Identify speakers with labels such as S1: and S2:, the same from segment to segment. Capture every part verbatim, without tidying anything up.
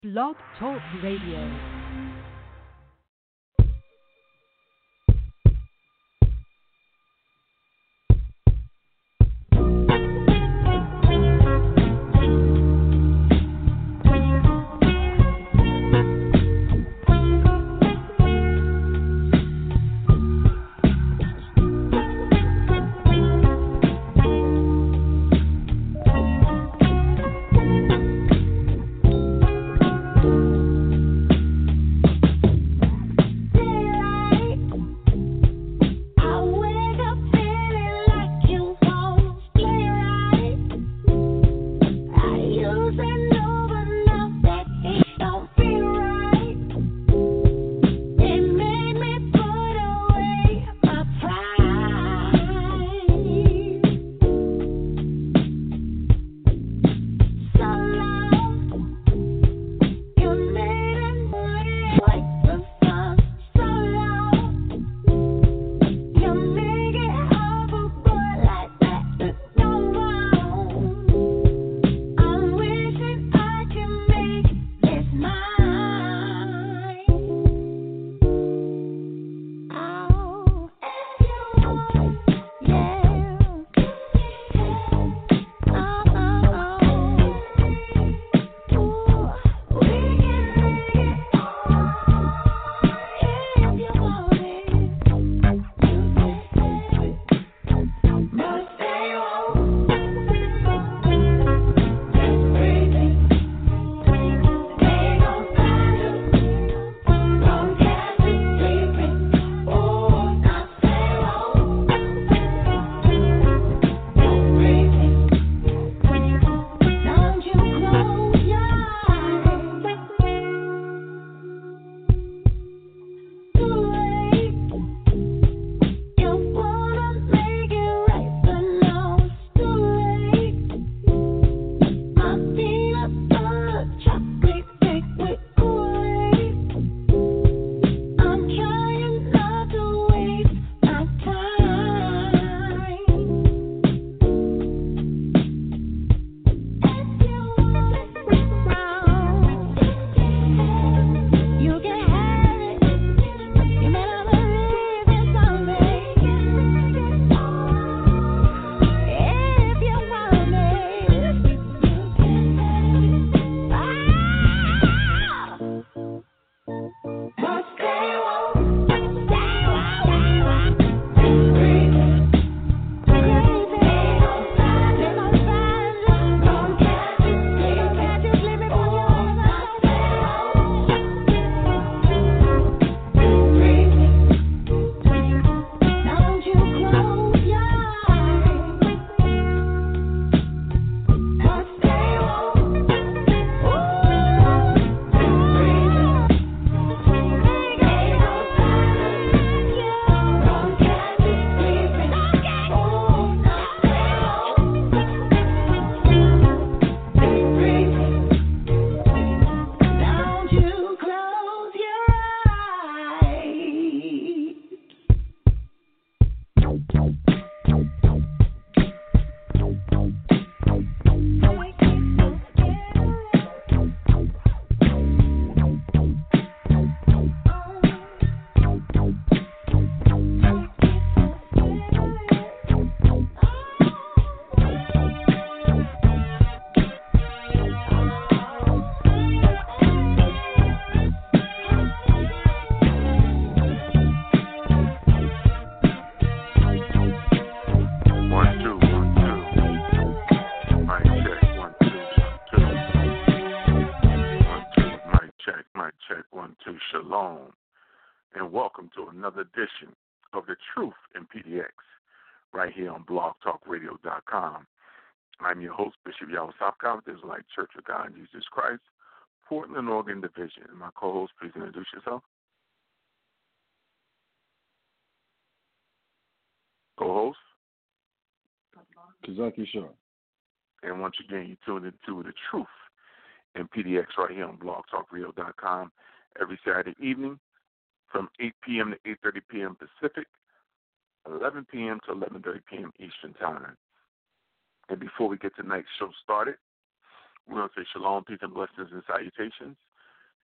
S1: Blog Talk Radio. Another edition of The Truth in P D X right here on blog talk radio dot com. I'm your host, Bishop Yahweh Southcott, Israelite Church of God in Jesus Christ, Portland, Oregon Division. My co-host, please introduce yourself. Co-host?
S2: Kazaki Shaw.
S1: And once again, you tuned into The Truth in P D X right here on blog talk radio dot com every Saturday evening from eight p.m. to eight thirty p.m. Pacific, eleven p.m. to eleven thirty p.m. Eastern Time. And before we get tonight's show started, we want to say shalom, peace, and blessings and salutations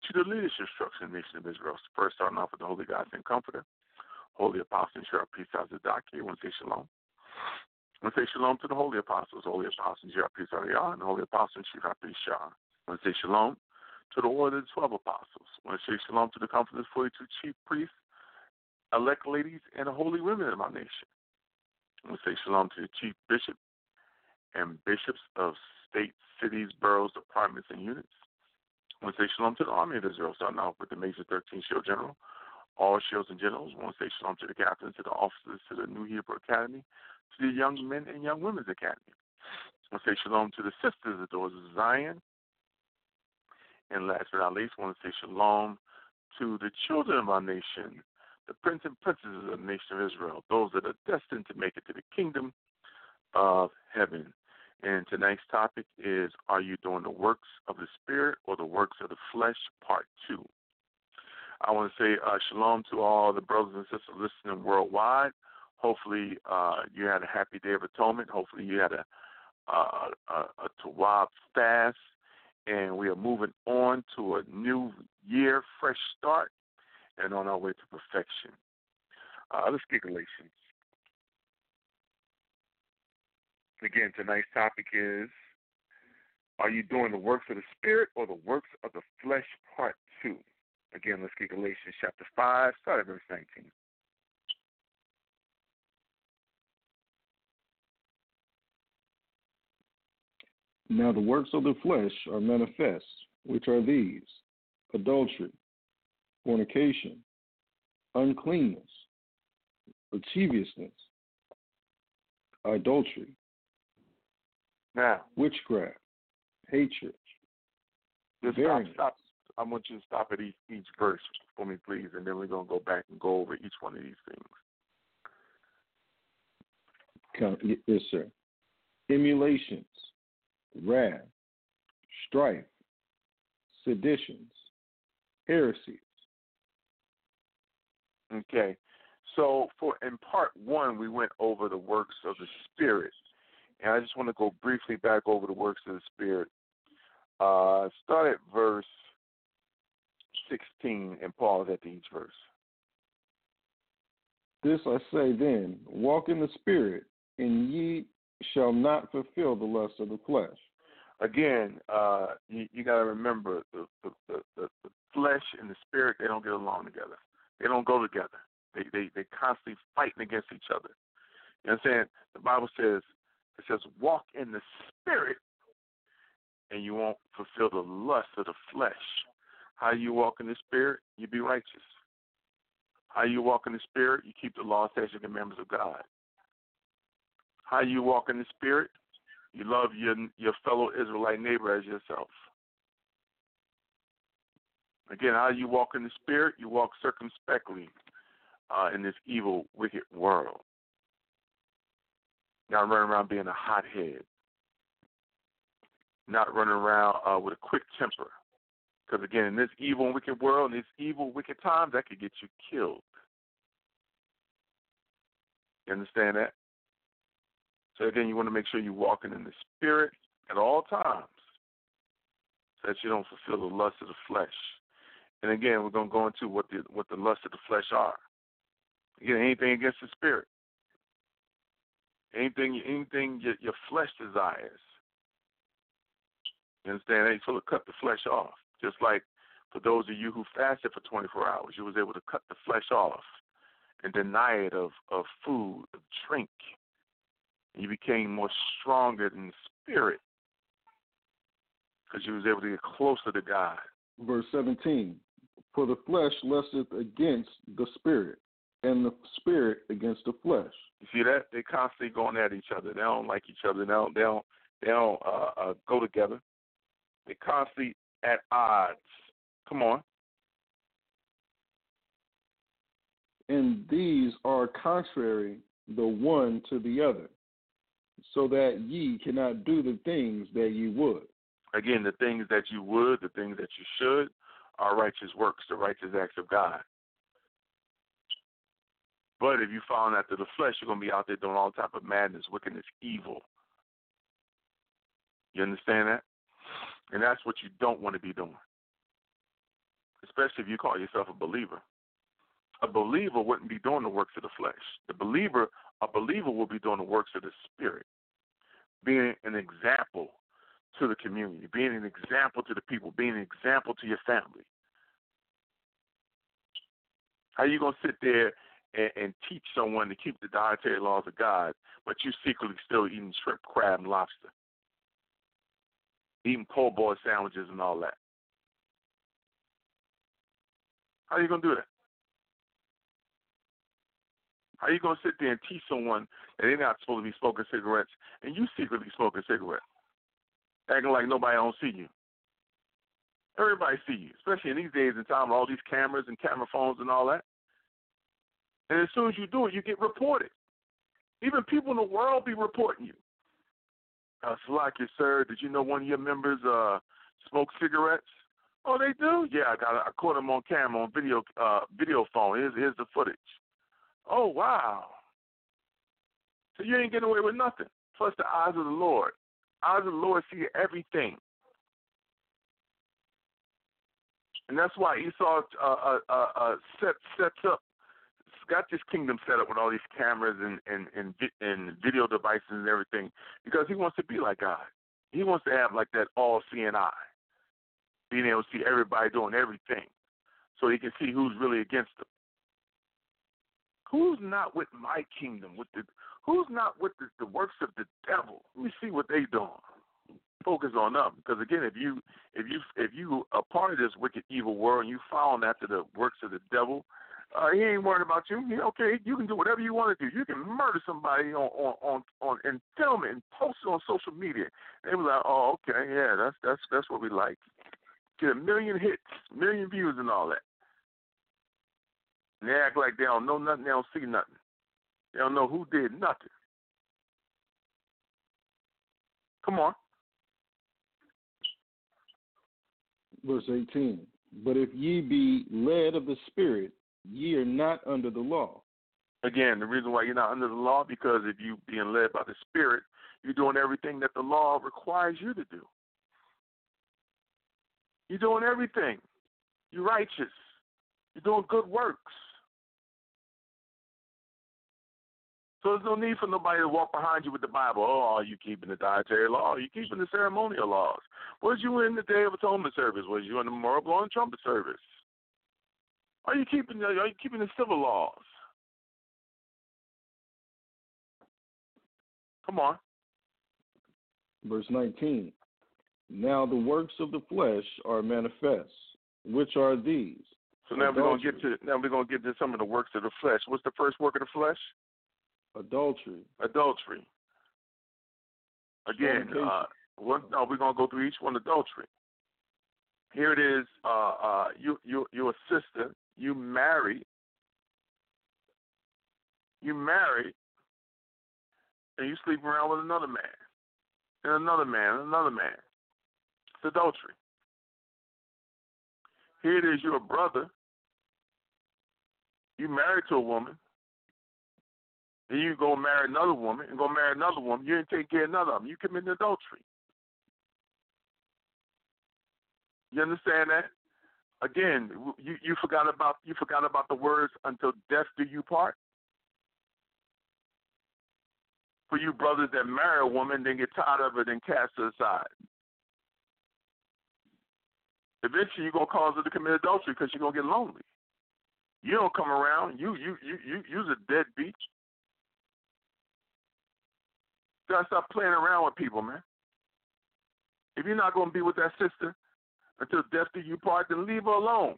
S1: to the leadership structure of the nation of Israel. First, starting off with the Holy God and Comforter, Holy Apostle and Sheriff Peace Zadaki. I want to say shalom. I want to say shalom to the Holy Apostles, Holy Apostle and Sheriff Peace Adiyah, and the Holy Apostle and Chief Hafiz Shah. I want to say shalom to the order of the twelve apostles. I want to say shalom to the comforters, forty-two chief priests, elect ladies, and the holy women of our nation. I want to say shalom to the chief bishop and bishops of states, cities, boroughs, departments, and units. I want to say shalom to the army of Israel, starting off with the Major thirteenth Shield General, all shields and generals. I want to say shalom to the captains, to the officers, to the New Hebrew Academy, to the young men and young women's academy. I want to say shalom to the sisters, the daughters of Zion. And last but not least, I want to say shalom to the children of our nation, the prince and princesses of the nation of Israel, those that are destined to make it to the kingdom of heaven. And tonight's topic is, are you doing the works of the Spirit or the works of the flesh, part two. I want to say uh, shalom to all the brothers and sisters listening worldwide. Hopefully uh, you had a happy Day of Atonement. Hopefully you had a, uh, a, a Tawab fast. And we are moving on to a new year, fresh start, and on our way to perfection. Uh, let's get Galatians. Again, tonight's topic is, are you doing the works of the Spirit or the works of the flesh, part two? Again, let's get Galatians chapter five, start at verse nineteen.
S2: Now the works of the flesh are manifest, which are these: adultery, fornication, uncleanness, lasciviousness, idolatry,
S1: now,
S2: witchcraft, hatred,
S1: just stop, stop. I want you to stop at each, each verse for me, please, and then we're going to go back and go over each one of these things.
S2: Yes, sir. Emulations, wrath, strife, seditions, heresies.
S1: Okay. So for in part one, we went over the works of the Spirit. And I just want to go briefly back over the works of the Spirit. Uh, start at verse sixteen and pause at each verse.
S2: This I say then, walk in the Spirit, and ye shall not fulfill the lust of the flesh.
S1: Again, uh, you, you got to remember the, the, the, the, the flesh and the Spirit, they don't get along together. They don't go together. They they they constantly fighting against each other. You know what I'm saying? The Bible says, it says, walk in the Spirit, and you won't fulfill the lust of the flesh. How you walk in the Spirit? You be righteous. How you walk in the Spirit? You keep the law, statutes, and commandments of God. How you walk in the Spirit? You love your your fellow Israelite neighbor as yourself. Again, how you walk in the Spirit? You walk circumspectly uh, in this evil, wicked world. Not running around being a hothead. Not running around uh, with a quick temper. Because, again, in this evil and wicked world, in this evil, wicked times, that could get you killed. You understand that? So, again, you want to make sure you're walking in the Spirit at all times so that you don't fulfill the lust of the flesh. And, again, we're going to go into what the what the lust of the flesh are. Again, anything against the Spirit. Anything anything your, your flesh desires. You understand? They sort of cut the flesh off. Just like for those of you who fasted for twenty-four hours, you was able to cut the flesh off and deny it of, of food, of drink. And you became more stronger in the Spirit because you was able to get closer to God.
S2: Verse seventeen, for the flesh lusteth against the Spirit, and the Spirit against the flesh.
S1: You see that? They constantly going at each other. They don't like each other. They don't, they don't, they don't uh, uh, go together. They constantly at odds. Come on.
S2: And these are contrary the one to the other, so that ye cannot do the things that ye would.
S1: Again, the things that you would, the things that you should, are righteous works, the righteous acts of God. But if you fall after the flesh, you're going to be out there doing all type of madness, wickedness, evil. You understand that? And that's what you don't want to be doing. especially if you call yourself a believer. A believer wouldn't be doing the works of the flesh. The believer, a believer will be doing the works of the Spirit, being an example to the community, being an example to the people, being an example to your family. How are you going to sit there and, and teach someone to keep the dietary laws of God, but you secretly still eating shrimp, crab, and lobster, eating po' boy sandwiches and all that? How are you going to do that? How are you going to sit there and teach someone that they're not supposed to be smoking cigarettes, and you secretly smoking cigarettes, acting like nobody don't see you? Everybody see you, especially in these days and time with all these cameras and camera phones and all that. And as soon as you do it, you get reported. Even people in the world be reporting you. Uh, Salakia, sir, did you know one of your members uh, smoked cigarettes? Oh, they do? Yeah, I got. I caught them on camera, on video, uh, video phone. Here's, here's the footage. Oh, wow. So you ain't getting away with nothing. Plus the eyes of the Lord. Eyes of the Lord see everything. And that's why Esau uh, uh, uh, uh, set, sets up, got this kingdom set up with all these cameras and, and, and, and video devices and everything, because he wants to be like God. He wants to have like that all-seeing eye, being able to see everybody doing everything so he can see who's really against him. Who's not with my kingdom? With the Who's not with the, the works of the devil? Let me see what they doing. Focus on them, because again, if you if you if you are part of this wicked, evil world and you following after the works of the devil, uh, he ain't worried about you. He, okay, you can do whatever you want to do. You can murder somebody on on on, on and film it and post it on social media. They be like, oh, okay, yeah, that's that's that's what we like. Get a million hits, million views, and all that. And they act like they don't know nothing, they don't see nothing. They don't know who did nothing. Come on.
S2: Verse eighteen, but if ye be led of the Spirit, ye are not under the law.
S1: Again, the reason why you're not under the law, because if you being led by the Spirit, you're doing everything that the law requires you to do. You're doing everything. You're righteous. You're doing good works. So there's no need for nobody to walk behind you with the Bible. Oh, are you keeping the dietary law? Are you keeping the ceremonial laws? Was you in the Day of Atonement service? Was you in the Memorial Blowing Trumpet service? Are you keeping the, are you keeping the civil laws? Come on.
S2: Verse nineteen, now the works of the flesh are manifest, which are these.
S1: So now we're gonna get to now we're gonna get to some of the works of the flesh. What's the first work of the flesh?
S2: Adultery.
S1: Adultery. Again, uh, one, no, we're gonna go through each one. Adultery. Here it is. Uh, uh, you, you, you're a sister. You married. You married, and you sleep around with another man, and another man, and another man. It's adultery. Here it is. You're a brother. You married to a woman. Then you go marry another woman and go marry another woman. You didn't take care of none of them. You commit adultery. You understand that? Again, you, you forgot about you forgot about the words "until death do you part." For you brothers that marry a woman, then get tired of it and cast her aside. Eventually, you're gonna cause her to commit adultery because you're gonna get lonely. You don't come around. You you you you you's a deadbeat. You gotta stop playing around with people, man. If you're not gonna be with that sister until death do you part, then leave her alone.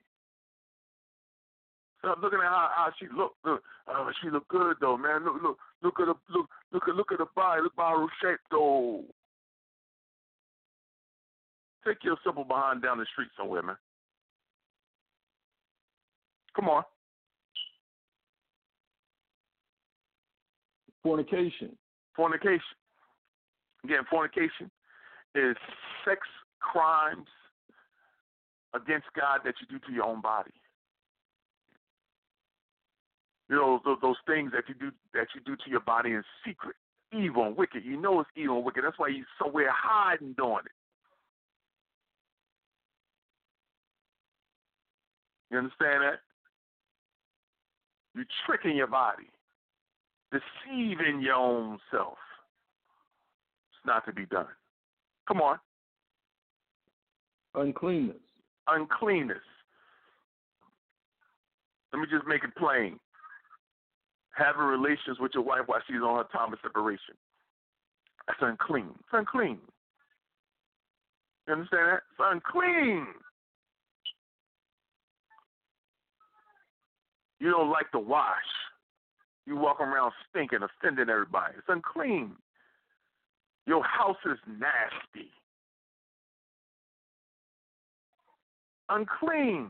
S1: Stop looking at how, how she look. Look, oh, she look good though, man. Look, look, look at the look, look at look at the body. Look at her shape though. Take your simple behind down the street somewhere, man. Come on.
S2: Fornication.
S1: Fornication. Again, fornication is sex crimes against God that you do to your own body. You know, those, those things that you do that you do to your body in secret, evil and wicked. You know it's evil and wicked. That's why you're somewhere hiding doing it. You understand that? You're tricking your body, deceiving your own self. It's not to be done. Come on.
S2: Uncleanness.
S1: Uncleanness. Let me just make it plain. Having relations with your wife while she's on her time of separation. That's unclean. It's unclean. You understand that? It's unclean. You don't like to wash. You walk around stinking, offending everybody. It's unclean. Your house is nasty. Unclean.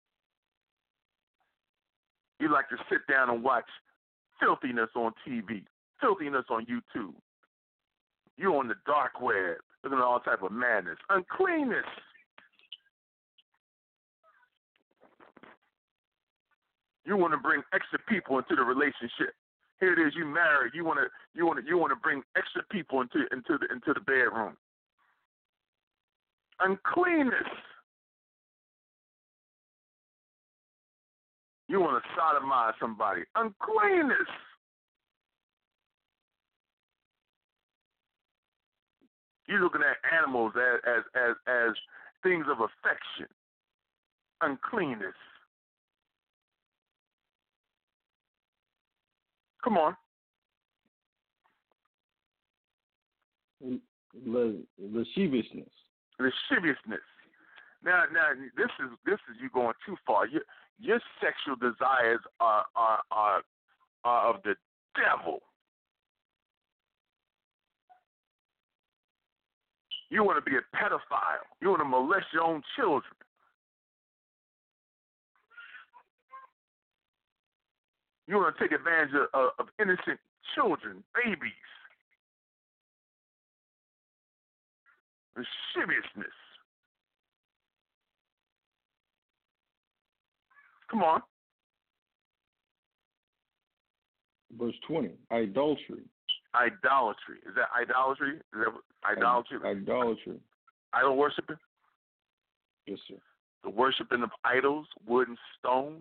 S1: You like to sit down and watch filthiness on T V, filthiness on YouTube. You're on the dark web, looking at all type of madness. Uncleanness. You want to bring extra people into the relationship. Here it is, you married. You want to, you want to, you want to bring extra people into into the into the bedroom. Uncleanness. You want to sodomize somebody. Uncleanness. You're looking at animals as as as, as things of affection. Uncleanness. Come on.
S2: Lasciviousness.
S1: Lasciviousness. Now, now this is this is you going too far. Your your sexual desires are are are, are of the devil. You want to be a pedophile. You want to molest your own children. You want to take advantage of, of, of innocent children, babies. Lasciviousness. Come on.
S2: Verse twenty, idolatry.
S1: Idolatry. Is that idolatry? Is that idolatry?
S2: Idolatry.
S1: Idol worshiping?
S2: Yes, sir.
S1: The worshiping of idols, wood and stone.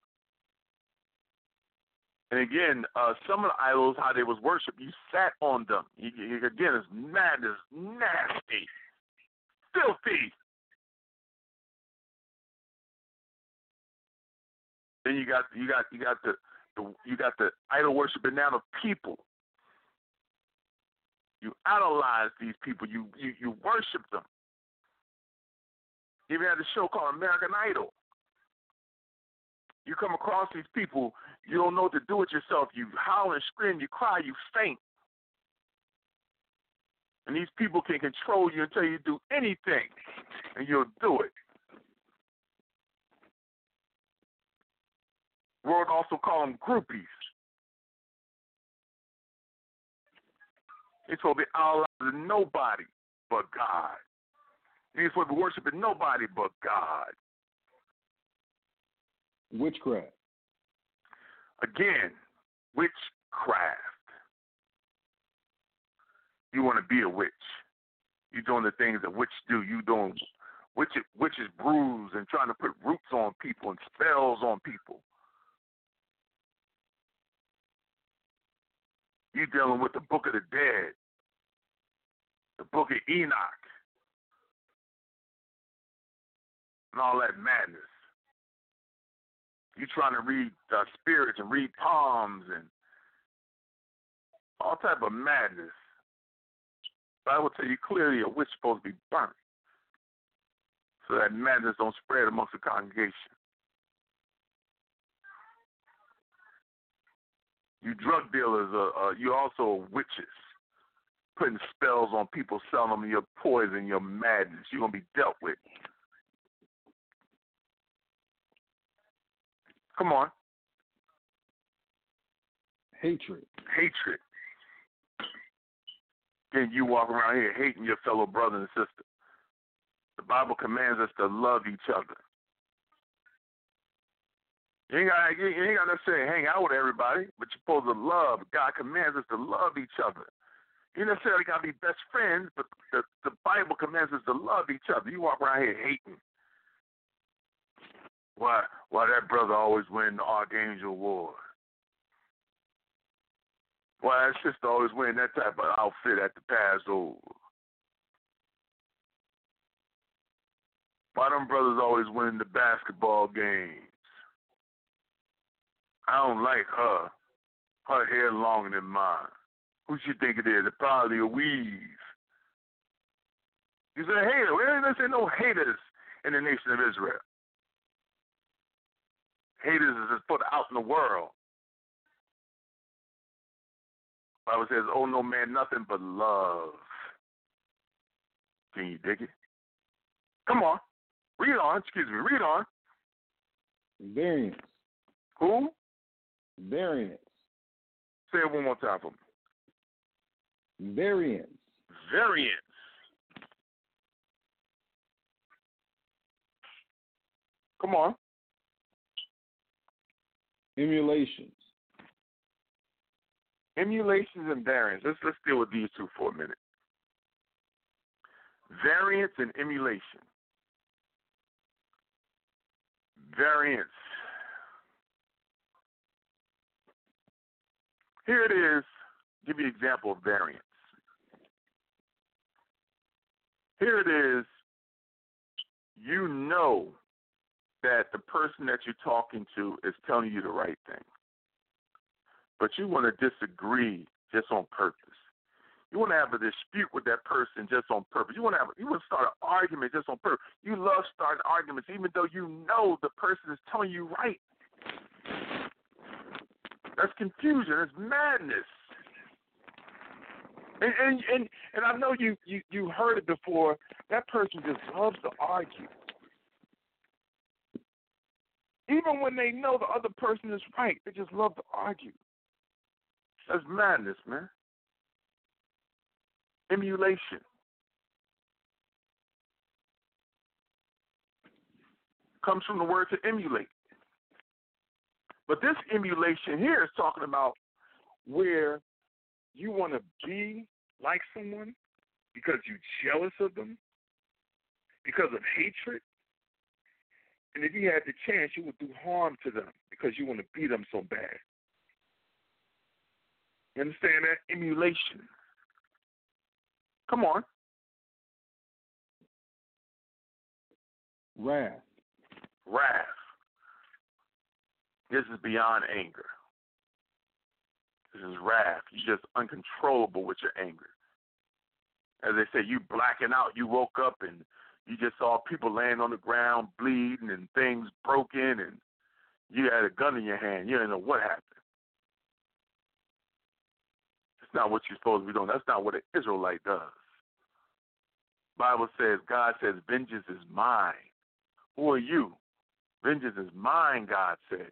S1: And again, uh, some of the idols, how they was worshipped, you sat on them. You, you, again, it's madness, nasty, filthy. Then you got you got you got the, the you got the idol worshiping now of people. You idolize these people. You you you worship them. You even had a show called American Idol. You come across these people, you don't know what to do with yourself. You howl and scream, you cry, you faint. And these people can control you and tell you to do anything, and you'll do it. The world also call them groupies. It's supposed to be all out of nobody but God. You're supposed to be worshiping nobody but God.
S2: Witchcraft.
S1: Again, witchcraft. You want to be a witch. You're doing the things that witches do. You doing witches, witches brews and trying to put roots on people and spells on people. You're dealing with the Book of the Dead, the Book of Enoch, and all that madness. You're trying to read uh, spirits and read palms and all type of madness. But I will tell you clearly, a witch is supposed to be burnt so that madness don't spread amongst the congregation. You drug dealers, are, uh, you also witches, putting spells on people, selling them your poison, your madness. You're going to be dealt with. Come on.
S2: Hatred.
S1: Hatred. Then you walk around here hating your fellow brother and sister. The Bible commands us to love each other. You ain't got, you ain't got to necessarily hang out with everybody, but you're supposed to love. God commands us to love each other. You necessarily got to be best friends, but the, the Bible commands us to love each other. You walk around here hating. Why why that brother always win the Archangel Award? Why that sister always wearing that type of outfit at the Passover? Why them brothers always winning the basketball games? I don't like her. Her hair longer than mine. Who she think it is? It's probably a weave. He's a hater. There ain't no haters in the nation of Israel. Haters is just put out in the world. The Bible says, "Oh, no man, nothing but love." Can you dig it? Come on. Read on. Excuse me. Read on.
S2: Variance.
S1: Who?
S2: Variance.
S1: Say it one more time for me.
S2: Variance.
S1: Variance. Come on.
S2: Emulations.
S1: Emulations and variance. Let's let's deal with these two for a minute. Variance and emulation. Variance. Here it is. Give you an example of variance. Here it is. You know that the person that you're talking to is telling you the right thing, but you want to disagree just on purpose. You want to have a dispute with that person just on purpose. You want to have, you want to start an argument just on purpose. You love starting arguments even though you know the person is telling you right. That's confusion. That's madness. And and and, and I know you, you, you heard it before. That person just loves to argue. Even when they know the other person is right, they just love to argue. That's madness, man. Emulation. Comes from the word to emulate. But this emulation here is talking about where you want to be like someone because you're jealous of them, because of hatred. And if you had the chance, you would do harm to them because you want to be them so bad. You understand that? Emulation. Come on.
S2: Wrath.
S1: Wrath. This is beyond anger. This is wrath. You're just uncontrollable with your anger. As they say, you blacking out. You woke up and you just saw people laying on the ground bleeding and things broken and you had a gun in your hand. You didn't know what happened. That's not what you're supposed to be doing. That's not what an Israelite does. Bible says, God says, vengeance is mine. Who are you? Vengeance is mine, God said.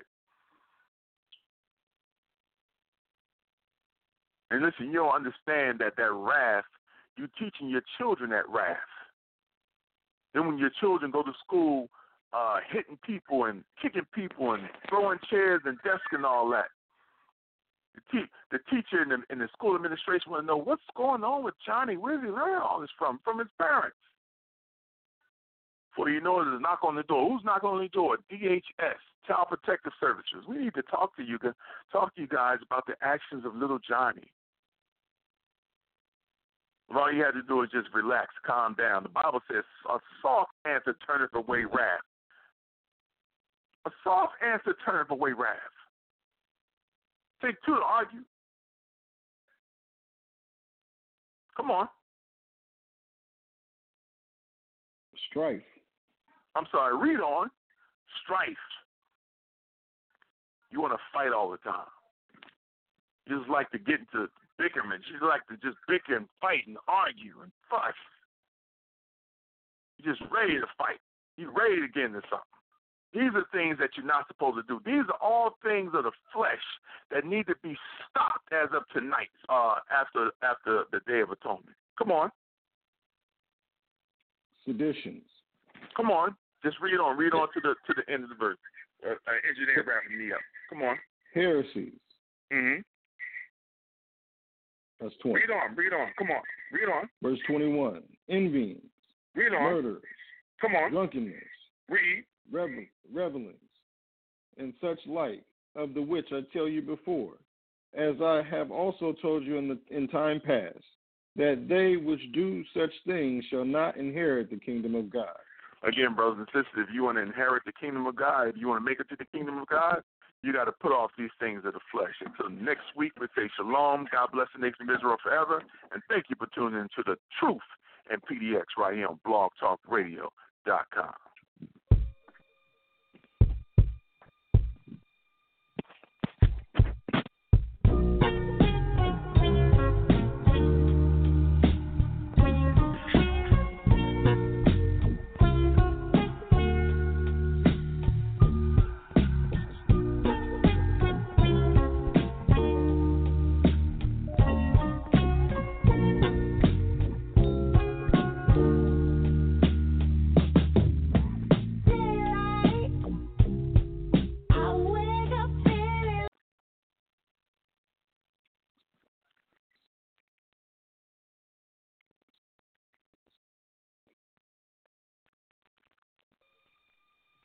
S1: And listen, you don't understand that that wrath, you're teaching your children that wrath. Then when your children go to school uh, hitting people and kicking people and throwing chairs and desks and all that, the, te- the teacher and the, and the school administration want to know what's going on with Johnny. Where does he learn all this from? From his parents. Before you know it, there's a knock on the door. Who's knocking on the door? D H S, Child Protective Services. We need to talk to you, talk to you guys about the actions of little Johnny. Well, all you had to do is just relax, calm down. The Bible says a soft answer turneth away wrath. A soft answer turneth away wrath. Take two to argue. Come on.
S2: Strife.
S1: I'm sorry, read on. Strife. You want to fight all the time. You just like to get into bickerment. You like to just bicker and fight and argue and fuss. You're just ready to fight. You're ready to get into something. These are things that you're not supposed to do. These are all things of the flesh that need to be stopped as of tonight, uh, after after the Day of Atonement. Come on.
S2: Seditions.
S1: Come on. Just read on. Read on to the to the end of the verse. Uh, uh, engineer wrapping me up. Come on.
S2: Heresies.
S1: Mm-hmm.
S2: That's twenty.
S1: Read on. Read on. Come on. Read on.
S2: Verse twenty-one. Envyings.
S1: Read on.
S2: Murders.
S1: Come on.
S2: Drunkenness.
S1: Read.
S2: revel, revelings, and such like, of the which I tell you before, as I have also told you in the in time past, that they which do such things shall not inherit the kingdom of God.
S1: Again, brothers and sisters, if you want to inherit the kingdom of God, if you want to make it to the kingdom of God, you got to put off these things of the flesh. Until next week, we say shalom. God bless the nation of Israel forever. And thank you for tuning in to the Truth and P D X right here on blog talk radio dot com.